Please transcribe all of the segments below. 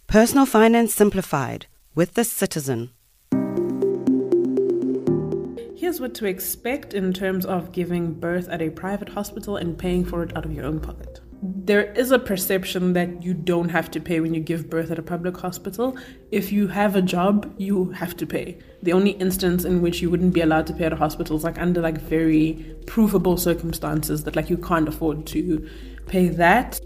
Personal Finance Simplified with The Citizen. Here's what to expect in terms of giving birth at a private hospital and paying for it out of your own pocket. There is a perception that you don't have to pay when you give birth at a public hospital. If you have a job, you have to pay. The only instance in which you wouldn't be allowed to pay at a hospital is under very provable circumstances that you can't afford to pay that.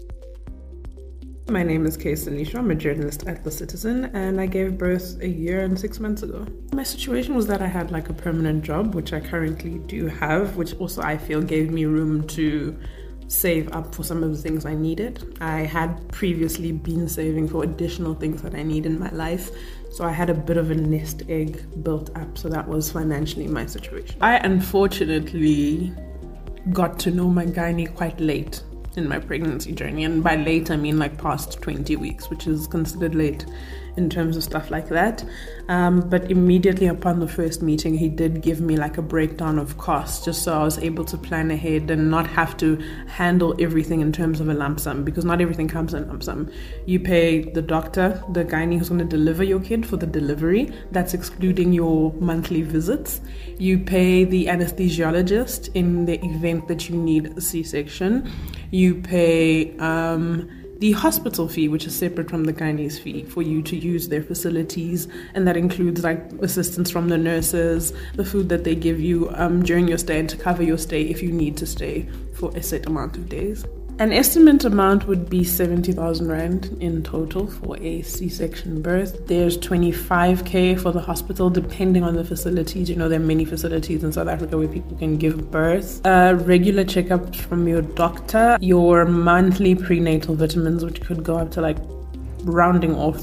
My name is Kay Sanisha. I'm a journalist at The Citizen, and I gave birth a year and 6 months ago. My situation was that I had a permanent job, which I currently do have, which also I feel gave me room to save up for some of the things I needed. I had previously been saving for additional things that I need in my life, so I had a bit of a nest egg built up, so that was financially my situation. I unfortunately got to know my gynae quite late in my pregnancy journey, and by late I mean past 20 weeks, which is considered late in terms of stuff like that. But immediately upon the first meeting, he did give me a breakdown of costs, just so I was able to plan ahead and not have to handle everything in terms of a lump sum, because not everything comes in lump sum. You pay the doctor, the gynae who's going to deliver your kid for the delivery, that's excluding your monthly visits. You pay the anesthesiologist in the event that you need a C-section. You pay the hospital fee, which is separate from the gynae's fee, for you to use their facilities, and that includes assistance from the nurses, the food that they give you during your stay, and to cover your stay if you need to stay for a set amount of days. An estimate amount would be 70,000 Rand in total for a C-section birth. There's 25K for the hospital, depending on the facilities. There are many facilities in South Africa where people can give birth. Regular checkups from your doctor, your monthly prenatal vitamins, which could go up to rounding off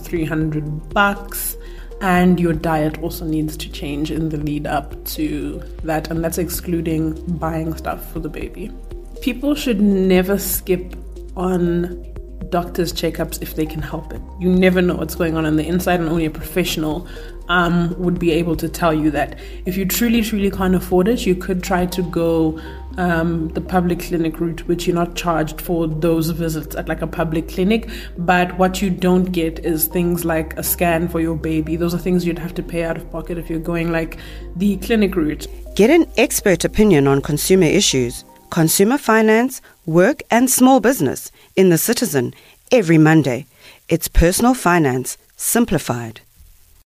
$300. And your diet also needs to change in the lead up to that, and that's excluding buying stuff for the baby. People should never skip on doctor's checkups if they can help it. You never know what's going on the inside, and only a professional would be able to tell you that. If you truly can't afford it, you could try to go the public clinic route, which you're not charged for those visits at a public clinic. But what you don't get is things like a scan for your baby. Those are things you'd have to pay out of pocket if you're going the clinic route. Get an expert opinion on consumer issues, consumer finance, work and small business in The Citizen every Monday. It's Personal Finance Simplified.